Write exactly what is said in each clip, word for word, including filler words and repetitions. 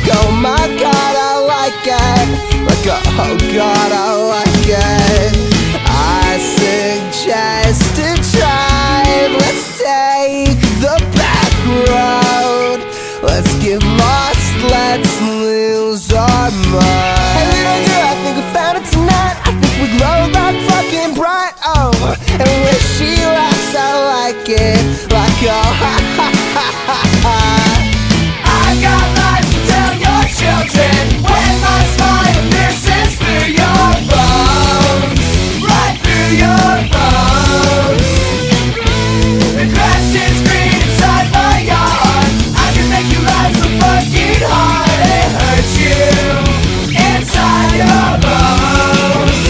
like, oh my god, I like it. Like, oh god, I like it. I suggest a drive. Let's take the back road. Let's get lost, let's lose our mind. Hey little girl, I think we found it tonight. I think we glow like fucking bright. Oh, and when she laughs, I like it. Like, oh ha ha ha ha ha. I've got lies to tell your children when my smile pierces through your bones, right through your bones. The grass is green inside my yard. I can make you laugh so fucking hard. It hurts you inside your bones.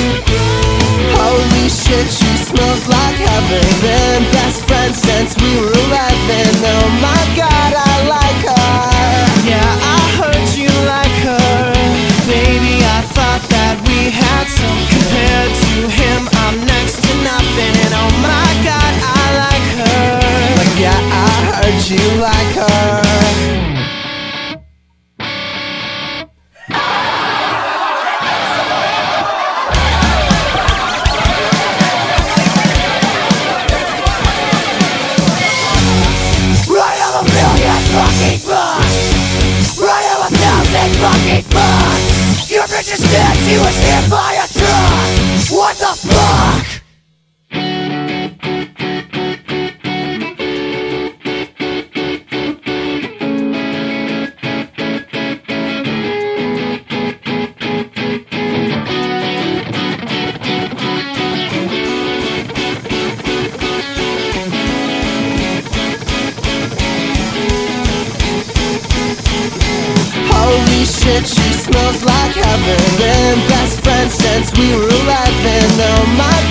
Holy shit, she smells like heaven. Been best friends since we were eleven. Oh my god, I like her. Yeah, I heard you like her. Baby, I thought that we had some. Compared to him, I'm next to nothing. And oh my god, I like her. Like, yeah, I heard you like her. Write up a million fucking books. Write up a thousand fucking books. Your bitch is dead, she was hit by a truck. What the fuck? Holy shit, she smells like heaven. Been best friends since we were eleven. Oh my